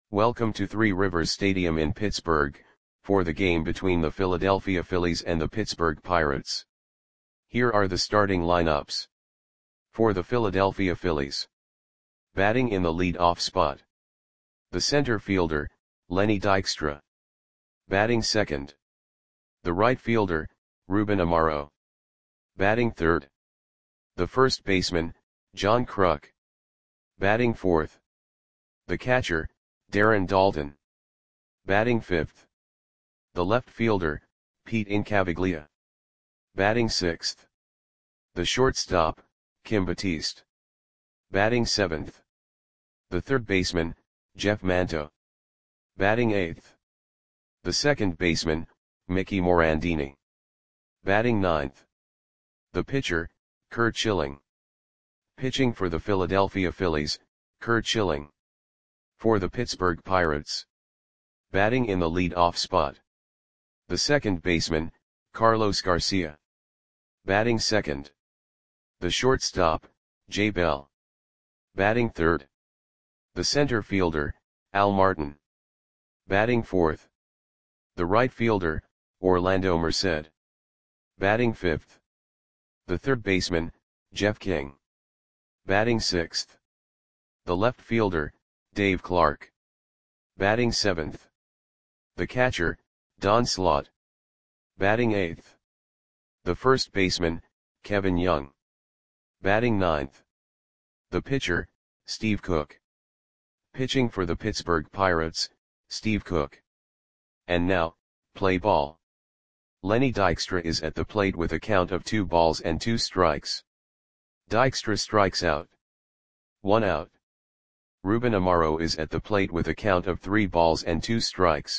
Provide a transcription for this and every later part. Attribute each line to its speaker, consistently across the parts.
Speaker 1: Welcome to Three Rivers Stadium in Pittsburgh, for the game between the Philadelphia Phillies and the Pittsburgh Pirates. Here are the starting lineups. For the Philadelphia Phillies. Batting in the lead-off spot. The center fielder, Lenny Dykstra. Batting second. The right fielder, Ruben Amaro. Batting third. The first baseman, John Kruk. Batting fourth. The catcher, Darren Daulton. Batting fifth. The left fielder, Pete Incaviglia. Batting sixth. The shortstop, Kim Batiste. Batting seventh. The third baseman, Jeff Manto. Batting eighth. The second baseman, Mickey Morandini. Batting ninth. The pitcher, Curt Schilling. Pitching for the Philadelphia Phillies, Curt Schilling. For the Pittsburgh Pirates. Batting in the lead-off spot. The second baseman, Carlos Garcia. Batting second. The shortstop, Jay Bell. Batting third. The center fielder, Al Martin. Batting fourth. The right fielder, Orlando Merced. Batting fifth. The third baseman, Jeff King. Batting sixth. The left fielder, Dave Clark. Batting seventh. The catcher, Don Slaught. Batting eighth. The first baseman, Kevin Young. Batting ninth. The pitcher, Steve Cook. Pitching for the Pittsburgh Pirates, Steve Cook. And now, play ball. Lenny Dykstra is at the plate with a count of 2 balls and 2 strikes. Dykstra strikes out. 1 out. Ruben Amaro is at the plate with a count of 3 balls and 2 strikes.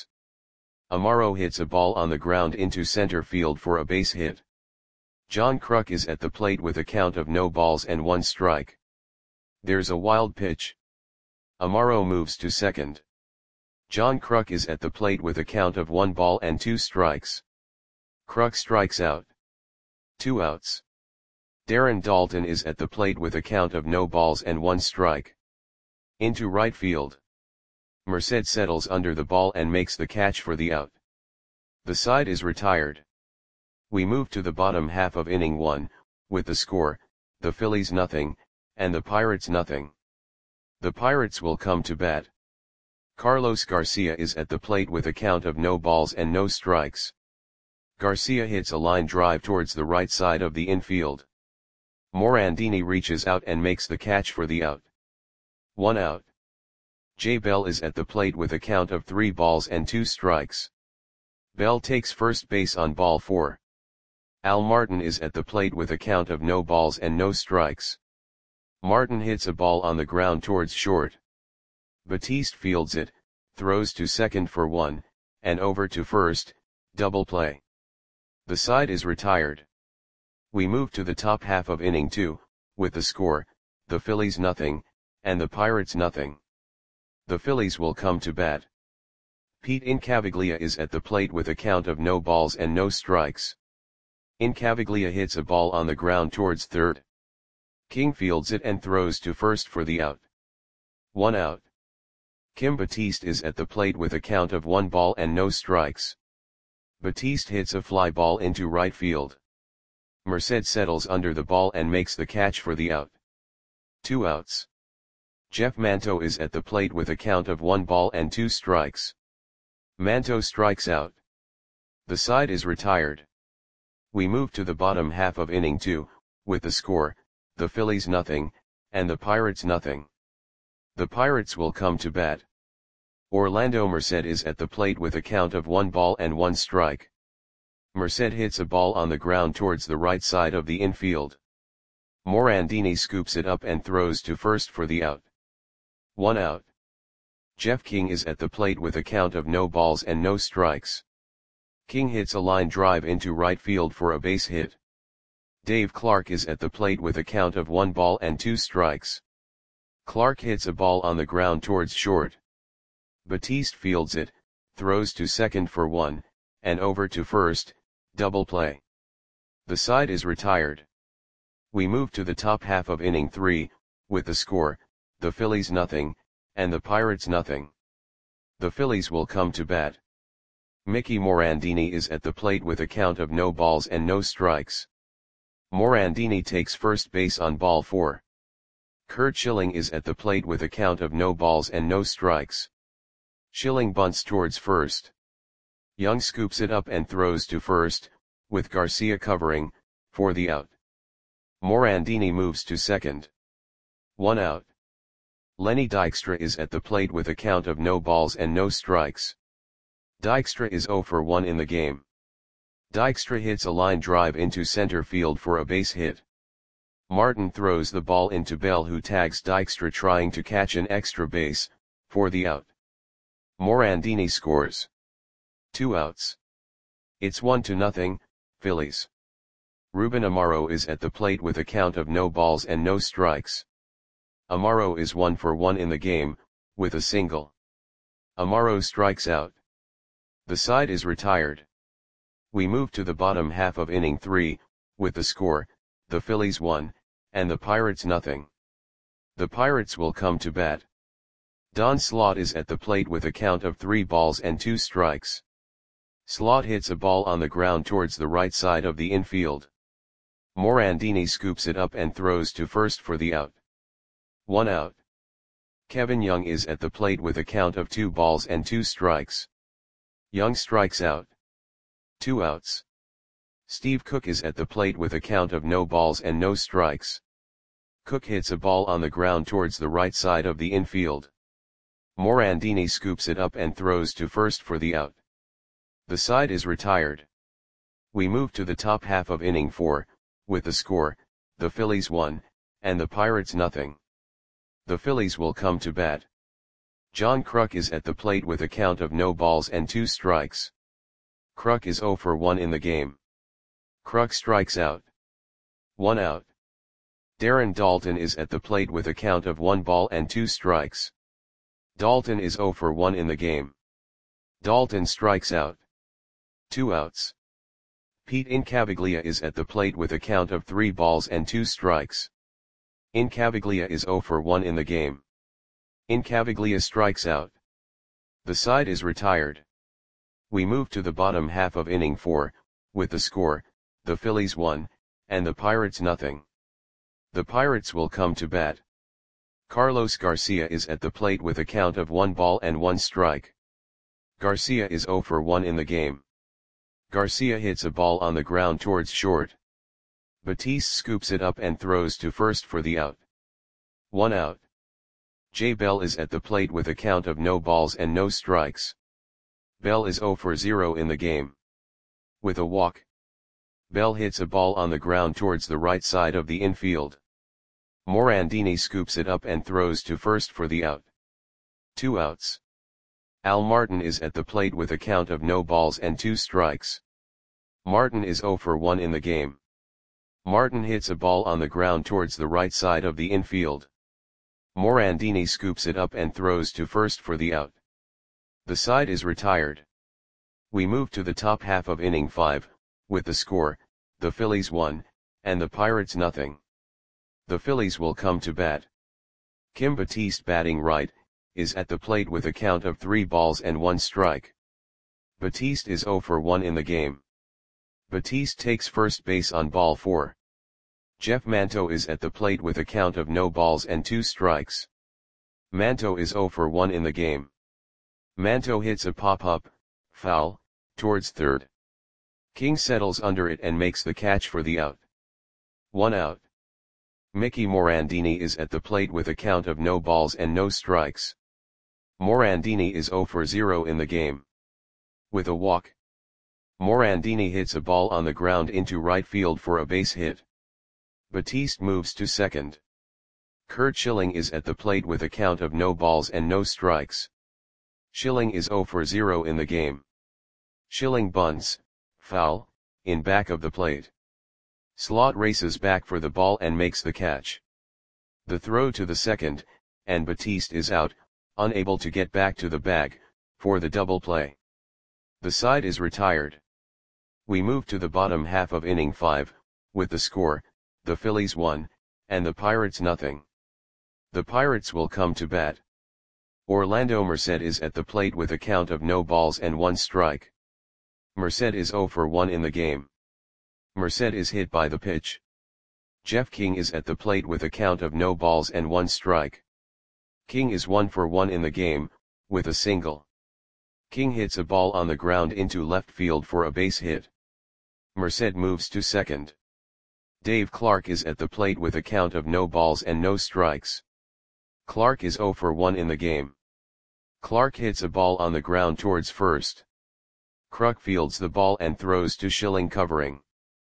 Speaker 1: Amaro hits a ball on the ground into center field for a base hit. John Kruk is at the plate with a count of no balls and 1 strike. There's a wild pitch. Amaro moves to second. John Kruk is at the plate with a count of 1 ball and 2 strikes. Kruk strikes out. 2 outs. Darren Daulton is at the plate with a count of no balls and 1 strike. Into right field. Merced settles under the ball and makes the catch for the out. The side is retired. We move to the bottom half of inning 1, with the score, the Phillies nothing, and the Pirates nothing. The Pirates will come to bat. Carlos Garcia is at the plate with a count of no balls and no strikes. Garcia hits a line drive towards the right side of the infield. Morandini reaches out and makes the catch for the out. 1 out. Jay Bell is at the plate with a count of 3 balls and 2 strikes. Bell takes first base on ball 4. Al Martin is at the plate with a count of no balls and no strikes. Martin hits a ball on the ground towards short. Batiste fields it, throws to second for 1, and over to first, double play. The side is retired. We move to the top half of inning 2, with the score, the Phillies nothing, and the Pirates nothing. The Phillies will come to bat. Pete Incaviglia is at the plate with a count of no balls and no strikes. Incaviglia hits a ball on the ground towards third. King fields it and throws to first for the out. 1 out. Kim Batiste is at the plate with a count of 1 ball and no strikes. Batiste hits a fly ball into right field. Merced settles under the ball and makes the catch for the out. 2 outs. Jeff Manto is at the plate with a count of 1 ball and 2 strikes. Manto strikes out. The side is retired. We move to the bottom half of inning 2, with the score, the Phillies nothing, and the Pirates nothing. The Pirates will come to bat. Orlando Merced is at the plate with a count of 1 ball and 1 strike. Merced hits a ball on the ground towards the right side of the infield. Morandini scoops it up and throws to first for the out. 1 out. Jeff King is at the plate with a count of no balls and no strikes. King hits a line drive into right field for a base hit. Dave Clark is at the plate with a count of 1 ball and 2 strikes. Clark hits a ball on the ground towards short. Batiste fields it, throws to second for 1, and over to first, double play. The side is retired. We move to the top half of inning 3, with the score, the Phillies nothing, and the Pirates nothing. The Phillies will come to bat. Mickey Morandini is at the plate with a count of no balls and no strikes. Morandini takes first base on ball 4. Curt Schilling is at the plate with a count of no balls and no strikes. Schilling bunts towards first. Young scoops it up and throws to first, with Garcia covering, for the out. Morandini moves to second. 1 out. Lenny Dykstra is at the plate with a count of no balls and no strikes. Dykstra is 0 for 1 in the game. Dykstra hits a line drive into center field for a base hit. Martin throws the ball into Bell, who tags Dykstra trying to catch an extra base, for the out. Morandini scores. 2 outs. It's 1-0, Phillies. Ruben Amaro is at the plate with a count of no balls and no strikes. Amaro is 1 for 1 in the game, with a single. Amaro strikes out. The side is retired. We move to the bottom half of inning 3, with the score, the Phillies 1, and the Pirates 0. The Pirates will come to bat. Don Slaught is at the plate with a count of 3 balls and 2 strikes. Slaught hits a ball on the ground towards the right side of the infield. Morandini scoops it up and throws to first for the out. 1 out. Kevin Young is at the plate with a count of 2 balls and 2 strikes. Young strikes out. 2 outs. Steve Cook is at the plate with a count of no balls and no strikes. Cook hits a ball on the ground towards the right side of the infield. Morandini scoops it up and throws to first for the out. The side is retired. We move to the top half of inning 4, with the score, the Phillies 1, and the Pirates 0. The Phillies will come to bat. John Kruk is at the plate with a count of no balls and 2 strikes. Kruk is 0 for 1 in the game. Kruk strikes out. 1 out. Darren Daulton is at the plate with a count of 1 ball and 2 strikes. Daulton is 0 for 1 in the game. Daulton strikes out. 2 outs. Pete Incaviglia is at the plate with a count of 3 balls and 2 strikes. Incaviglia is 0 for 1 in the game. Incaviglia strikes out. The side is retired. We move to the bottom half of inning 4, with the score, the Phillies 1, and the Pirates 0. The Pirates will come to bat. Carlos Garcia is at the plate with a count of 1 ball and 1 strike. Garcia is 0 for 1 in the game. Garcia hits a ball on the ground towards short. Batiste scoops it up and throws to first for the out. 1 out. Jay Bell is at the plate with a count of no balls and no strikes. Bell is 0 for 0 in the game. With a walk. Bell hits a ball on the ground towards the right side of the infield. Morandini scoops it up and throws to first for the out. 2 outs. Al Martin is at the plate with a count of no balls and 2 strikes. Martin is 0 for 1 in the game. Martin hits a ball on the ground towards the right side of the infield. Morandini scoops it up and throws to first for the out. The side is retired. We move to the top half of inning 5, with the score, the Phillies 1, and the Pirates 0. The Phillies will come to bat. Kim Batiste, batting right, is at the plate with a count of 3 balls and 1 strike. Batiste is 0 for 1 in the game. Batiste takes first base on ball 4. Jeff Manto is at the plate with a count of no balls and 2 strikes. Manto is 0 for 1 in the game. Manto hits a pop-up, foul, towards third. King settles under it and makes the catch for the out. 1 out. Mickey Morandini is at the plate with a count of no balls and no strikes. Morandini is 0 for 0 in the game. With a walk. Morandini hits a ball on the ground into right field for a base hit. Batiste moves to second. Curt Schilling is at the plate with a count of no balls and no strikes. Schilling is 0 for 0 in the game. Schilling bunts, foul, in back of the plate. Slaught races back for the ball and makes the catch. The throw to the second, and Batiste is out, unable to get back to the bag, for the double play. The side is retired. We move to the bottom half of inning 5, with the score, the Phillies 1, and the Pirates 0. The Pirates will come to bat. Orlando Merced is at the plate with a count of no balls and 1 strike. Merced is 0 for 1 in the game. Merced is hit by the pitch. Jeff King is at the plate with a count of no balls and 1 strike. King is 1 for 1 in the game, with a single. King hits a ball on the ground into left field for a base hit. Merced moves to second. Dave Clark is at the plate with a count of no balls and no strikes. Clark is 0 for 1 in the game. Clark hits a ball on the ground towards first. Kruk fields the ball and throws to Schilling covering.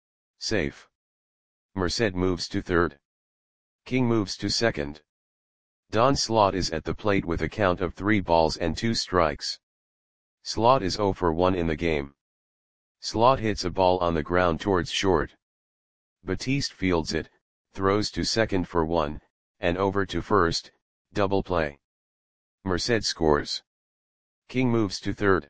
Speaker 1: Safe. Merced moves to third. King moves to second. Don Slaught is at the plate with a count of 3 balls and 2 strikes. Slaught is 0 for 1 in the game. Slaught hits a ball on the ground towards short. Batiste fields it, throws to second for 1, and over to first, double play. Merced scores. King moves to third.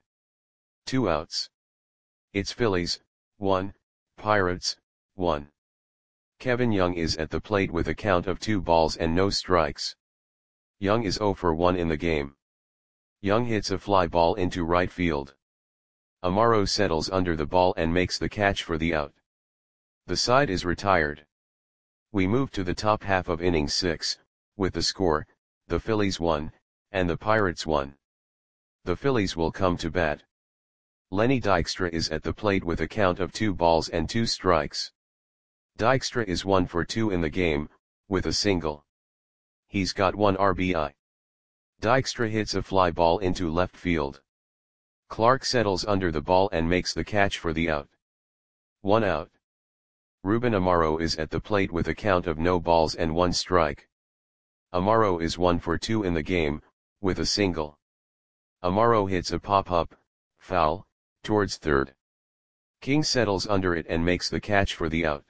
Speaker 1: 2 outs. It's Phillies, 1, Pirates, 1. Kevin Young is at the plate with a count of 2 balls and no strikes. Young is 0 for 1 in the game. Young hits a fly ball into right field. Amaro settles under the ball and makes the catch for the out. The side is retired. We move to the top half of inning 6, with the score, the Phillies 1, and the Pirates 1. The Phillies will come to bat. Lenny Dykstra is at the plate with a count of 2 balls and 2 strikes. Dykstra is 1 for 2 in the game, with a single. He's got 1 RBI. Dykstra hits a fly ball into left field. Clark settles under the ball and makes the catch for the out. 1 out. Ruben Amaro is at the plate with a count of no balls and 1 strike. Amaro is 1 for 2 in the game, with a single. Amaro hits a pop-up, foul, towards third. King settles under it and makes the catch for the out.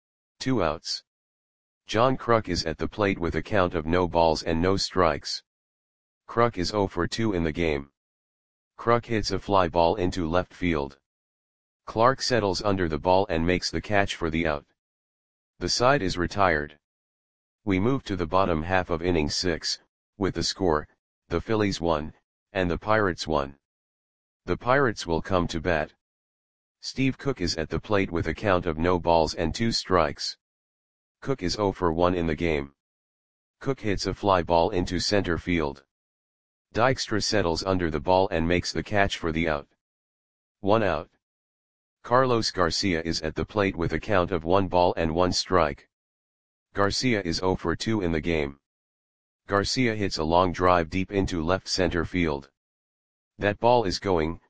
Speaker 1: 2 outs. John Kruk is at the plate with a count of no balls and no strikes. Kruk is 0 for 2 in the game. Kruk hits a fly ball into left field. Clark settles under the ball and makes the catch for the out. The side is retired. We move to the bottom half of inning 6, with the score, the Phillies 1, and the Pirates 1. The Pirates will come to bat. Steve Cook is at the plate with a count of no balls and 2 strikes. Cook is 0 for 1 in the game. Cook hits a fly ball into center field. Dykstra settles under the ball and makes the catch for the out. 1 out. Carlos Garcia is at the plate with a count of 1 ball and 1 strike. Garcia is 0 for 2 in the game. Garcia hits a long drive deep into left center field. That ball is going,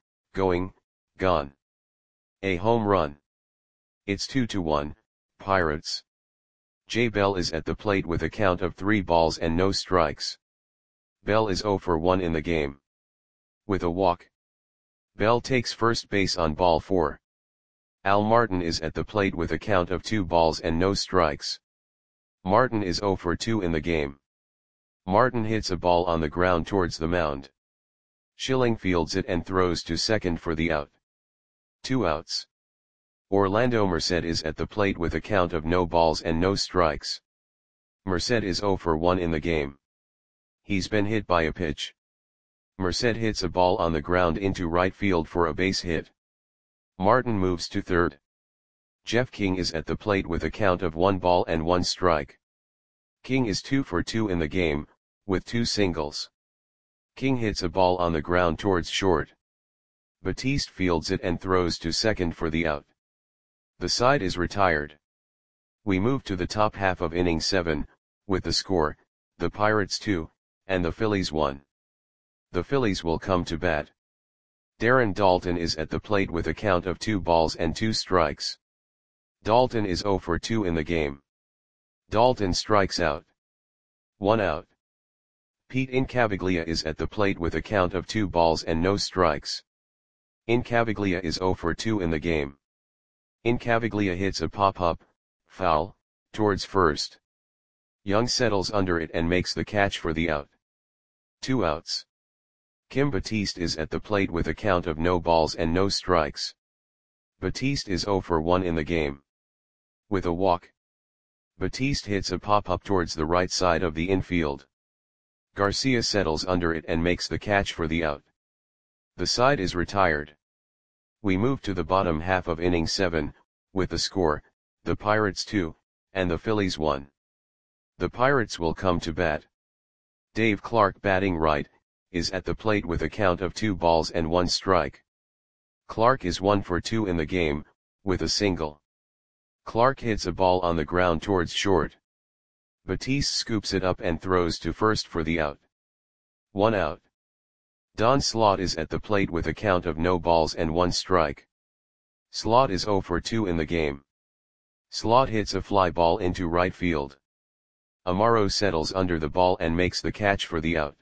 Speaker 1: gone. A home run. It's 2-1, Pirates. Jay Bell is at the plate with a count of 3 balls and no strikes. Bell is 0 for 1 in the game. With a walk. Bell takes first base on ball 4. Al Martin is at the plate with a count of 2 balls and no strikes. Martin is 0 for 2 in the game. Martin hits a ball on the ground towards the mound. Schilling fields it and throws to second for the out. 2 outs. Orlando Merced is at the plate with a count of no balls and no strikes. Merced is 0 for 1 in the game. He's been hit by a pitch. Merced hits a ball on the ground into right field for a base hit. Martin moves to third. Jeff King is at the plate with a count of 1 ball and 1 strike. King is 2 for 2 in the game, with 2 singles. King hits a ball on the ground towards short. Batiste fields it and throws to second for the out. The side is retired. We move to the top half of inning 7, with the score, the Pirates 2, and the Phillies 1. The Phillies will come to bat. Darren Daulton is at the plate with a count of 2 balls and 2 strikes. Daulton is 0 for 2 in the game. Daulton strikes out. 1 out. Pete Incaviglia is at the plate with a count of 2 balls and no strikes. Incaviglia is 0 for 2 in the game. Incaviglia hits a pop-up, foul, towards first. Young settles under it and makes the catch for the out. 2 outs. Kim Batiste is at the plate with a count of no balls and no strikes. Batiste is 0 for 1 in the game. With a walk. Batiste hits a pop-up towards the right side of the infield. Garcia settles under it and makes the catch for the out. The side is retired. We move to the bottom half of inning 7, with the score, the Pirates 2, and the Phillies 1. The Pirates will come to bat. Dave Clark, batting right, is at the plate with a count of 2 balls and 1 strike. Clark is 1 for 2 in the game, with a single. Clark hits a ball on the ground towards short. Batiste scoops it up and throws to first for the out. 1 out. Don Slaught is at the plate with a count of no balls and 1 strike. Slaught is 0 for 2 in the game. Slaught hits a fly ball into right field. Amaro settles under the ball and makes the catch for the out.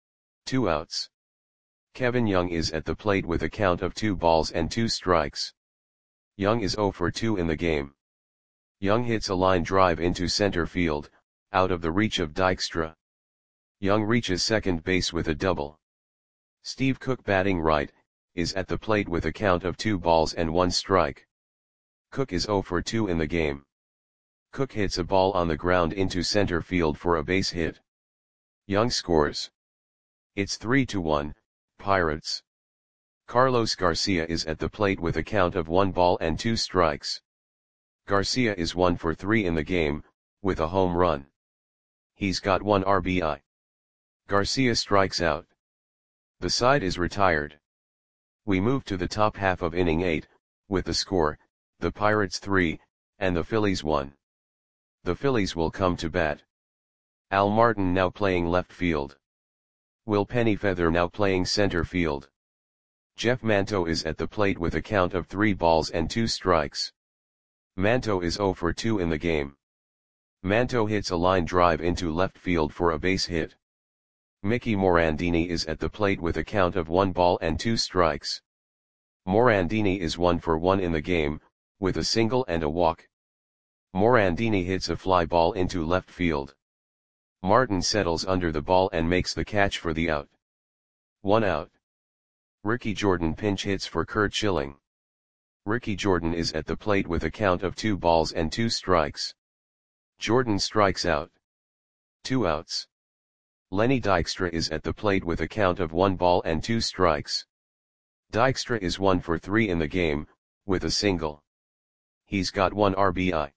Speaker 1: 2 outs. Kevin Young is at the plate with a count of 2 balls and 2 strikes. Young is 0 for 2 in the game. Young hits a line drive into center field, out of the reach of Dykstra. Young reaches second base with a double. Steve Cook, batting right, is at the plate with a count of 2 balls and 1 strike. Cook is 0 for 2 in the game. Cook hits a ball on the ground into center field for a base hit. Young scores. It's 3-1, Pirates. Carlos Garcia is at the plate with a count of 1 ball and 2 strikes. Garcia is 1 for 3 in the game, with a home run. He's got 1 RBI. Garcia strikes out. The side is retired. We move to the top half of inning 8, with the score, the Pirates 3, and the Phillies 1. The Phillies will come to bat. Al Martin now playing left field. Will Pennyfeather now playing center field. Jeff Manto is at the plate with a count of 3 balls and 2 strikes. Manto is 0 for 2 in the game. Manto hits a line drive into left field for a base hit. Mickey Morandini is at the plate with a count of 1 ball and 2 strikes. Morandini is 1 for 1 in the game, with a single and a walk. Morandini hits a fly ball into left field. Martin settles under the ball and makes the catch for the out. 1 out. Ricky Jordan pinch hits for Curt Schilling. Ricky Jordan is at the plate with a count of 2 balls and 2 strikes. Jordan strikes out. 2 outs. Lenny Dykstra is at the plate with a count of 1 ball and 2 strikes. Dykstra is 1 for 3 in the game, with a single. He's got 1 RBI.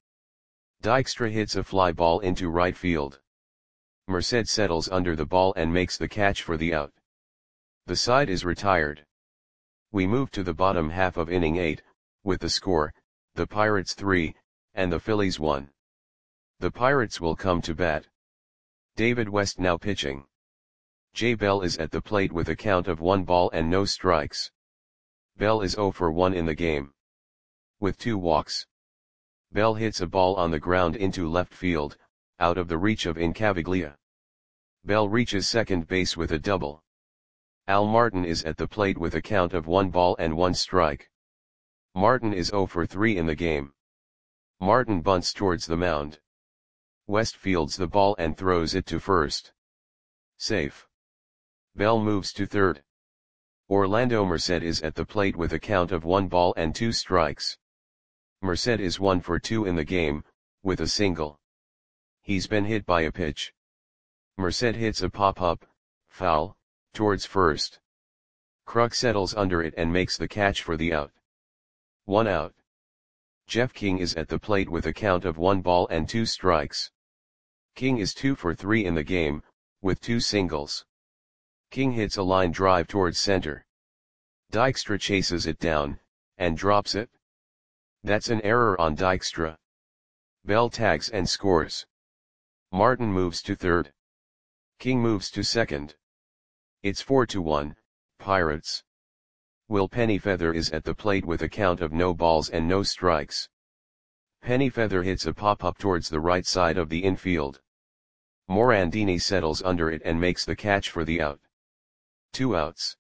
Speaker 1: Dykstra hits a fly ball into right field. Merced settles under the ball and makes the catch for the out. The side is retired. We move to the bottom half of inning 8, with the score, the Pirates 3, and the Phillies 1. The Pirates will come to bat. David West now pitching. Jay Bell is at the plate with a count of 1 ball and no strikes. Bell is 0 for 1 in the game. With 2 walks. Bell hits a ball on the ground into left field, out of the reach of Incaviglia. Bell reaches second base with a double. Al Martin is at the plate with a count of 1 ball and 1 strike. Martin is 0 for 3 in the game. Martin bunts towards the mound. West fields the ball and throws it to first. Safe. Bell moves to third. Orlando Merced is at the plate with a count of 1 ball and 2 strikes. Merced is 1 for 2 in the game, with a single. He's been hit by a pitch. Merced hits a pop-up, foul, towards first. Kruk settles under it and makes the catch for the out. 1 out. Jeff King is at the plate with a count of 1 ball and 2 strikes. King is 2 for 3 in the game, with 2 singles. King hits a line drive towards center. Dykstra chases it down, and drops it. That's an error on Dykstra. Bell tags and scores. Martin moves to third. King moves to second. It's 4-1, Pirates. Will Pennyfeather is at the plate with a count of no balls and no strikes. Pennyfeather hits a pop-up towards the right side of the infield. Morandini settles under it and makes the catch for the out. 2 outs.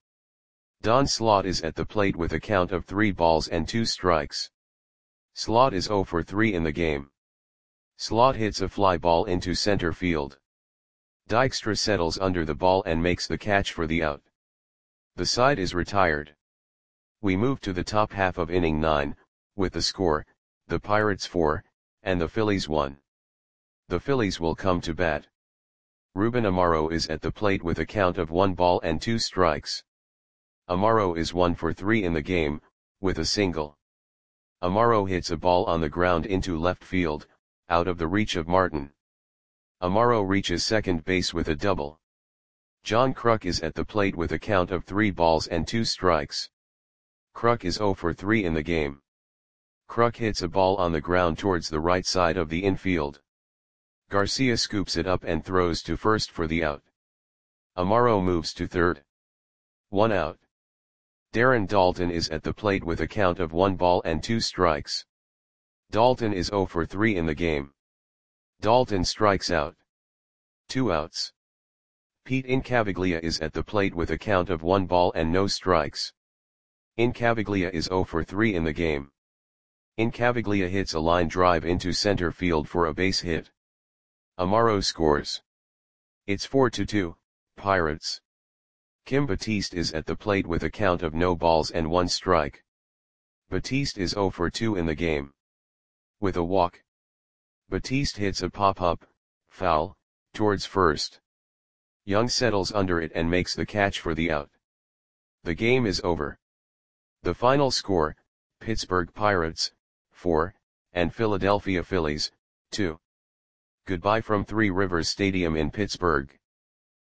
Speaker 1: Don Slaught is at the plate with a count of 3 balls and 2 strikes. Slaught is 0 for 3 in the game. Slaught hits a fly ball into center field. Dykstra settles under the ball and makes the catch for the out. The side is retired. We move to the top half of inning 9, with the score, the Pirates 4, and the Phillies 1. The Phillies will come to bat. Ruben Amaro is at the plate with a count of 1 ball and 2 strikes. Amaro is 1 for 3 in the game, with a single. Amaro hits a ball on the ground into left field, out of the reach of Martin. Amaro reaches second base with a double. John Kruk is at the plate with a count of 3 balls and 2 strikes. Kruk is 0 for 3 in the game. Kruk hits a ball on the ground towards the right side of the infield. Garcia scoops it up and throws to first for the out. Amaro moves to third. 1 out. Darren Daulton is at the plate with a count of 1 ball and 2 strikes. Daulton is 0 for 3 in the game. Daulton strikes out. 2 outs. Pete Incaviglia is at the plate with a count of 1 ball and no strikes. Incaviglia is 0 for 3 in the game. Incaviglia hits a line drive into center field for a base hit. Amaro scores. It's 4-2, Pirates. Kim Batiste is at the plate with a count of no balls and 1 strike. Batiste is 0 for 2 in the game. With a walk. Batiste hits a pop-up, foul, towards first. Young settles under it and makes the catch for the out. The game is over. The final score, Pittsburgh Pirates, 4, and Philadelphia Phillies, 2. Goodbye from Three Rivers Stadium in Pittsburgh.